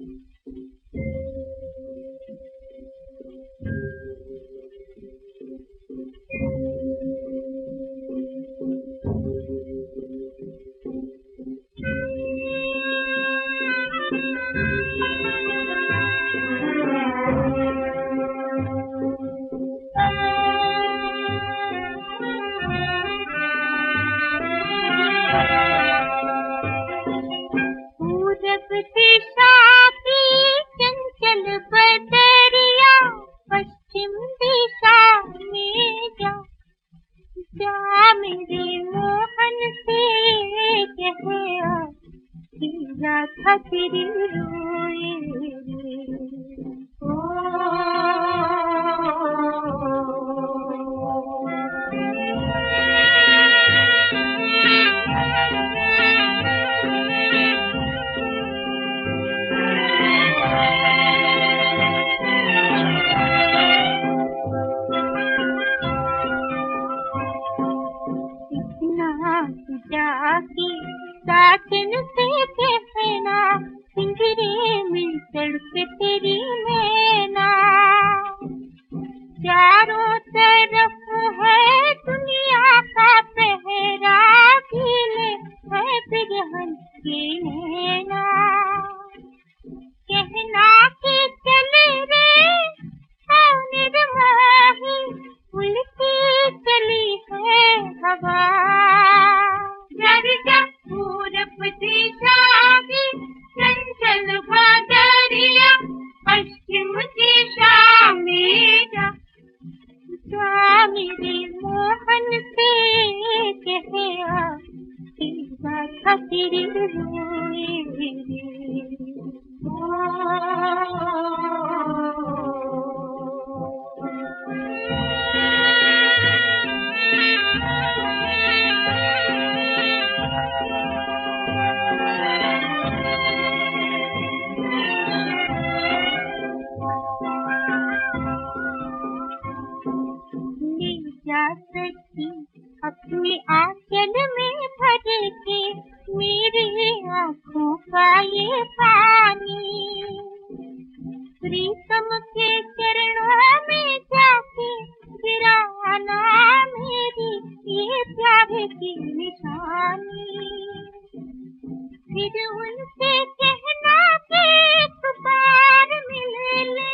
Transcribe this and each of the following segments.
मेरे मोहन से कह था तेरी रोए जाके साजन से कहना पिंजरे में तड़प तेरी नैना। चारों तरफ है दुनिया का पहरा खिले है बिरहन के नैना। कहना कि चले रे निर्मोही उल्टी चली है हवा। पूरब दिशा में चंचल बादरिया पश्चिम दिशा में जा मेरे मोहन से कह था तेरी रोए सकी अपने आंचल में भर के मेरे आँखों का ये पानी। प्रीतम के चरणों में जाके गिराना मेरी ये प्यार की निशानी। फिर उनसे कहना कि एक बार मिल ले।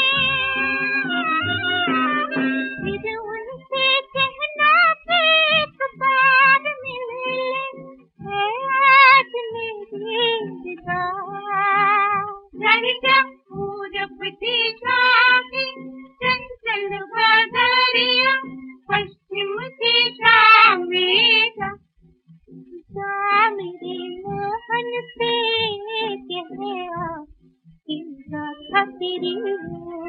फिर उनसे कहना कि एक बार मिल ले है आज मेरी विदा। पूरब दिशा में चंचल बादरिया पश्चिम दिशा में जा मेरे मोहन से कह था तेरी